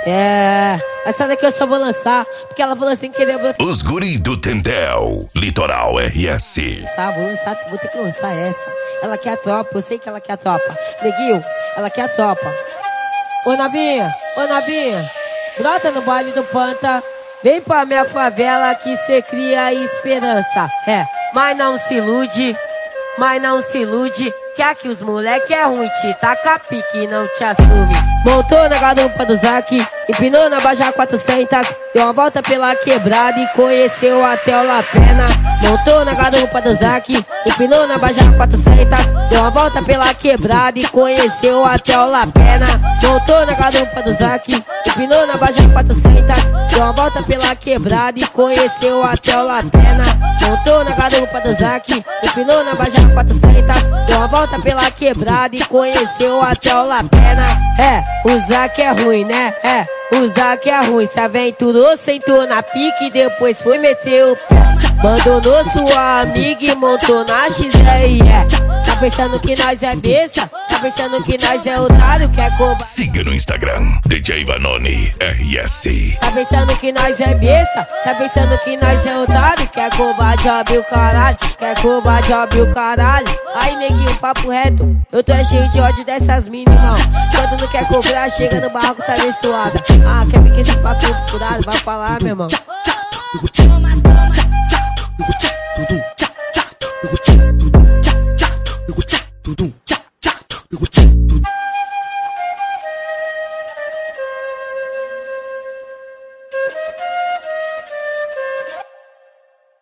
É, essa daqui eu só vou lançar, porque ela falou assim que queria... Os guri do Tendel, Litoral RS. Vou ter que lançar essa. Ela quer a tropa, eu sei que ela quer a tropa. Neguinho, ela quer a tropa. Ô Navinha, brota no baile do Panta. Vem pra minha favela que cê cria esperança. É, mas não se ilude, que aqui os moleque é ruim, te taca pique e não te assume. Montou na garupa do Zac, empinou na Baja 400, deu uma volta pela quebrada e conheceu até o La Pena. Montou na garupa do Zac, empinou na Baja 400, deu uma volta pela quebrada e conheceu até o La Pena. Montou na garupa do Zac, empinou na Baja 400, deu uma volta pela quebrada e conheceu até o La Pena. Montou na garupa do Zac, empinou na Baja 400, deu uma volta pela quebrada e conheceu até o La Pena. É, o Zac é ruim, né? É, o Zac é ruim. Se aventurou, sentou na pique e depois foi meter o pé. Abandonou sua amiga e montou na XR. Tá pensando que nós é besta? Tá pensando que nós é otário, quer covarde? Siga no Instagram, DJ Vanoni RS. Tá pensando que nós é besta? Tá pensando que nós é otário, quer covarde, abre o caralho. Quer covarde, abre o caralho. Aí neguinho, papo reto, eu tô cheio de ódio dessas minas, irmão. Quando não quer cobrar, chega no barraco, tá menstruada. Ah, quer me que esses papinhos furados, vai falar, meu irmão.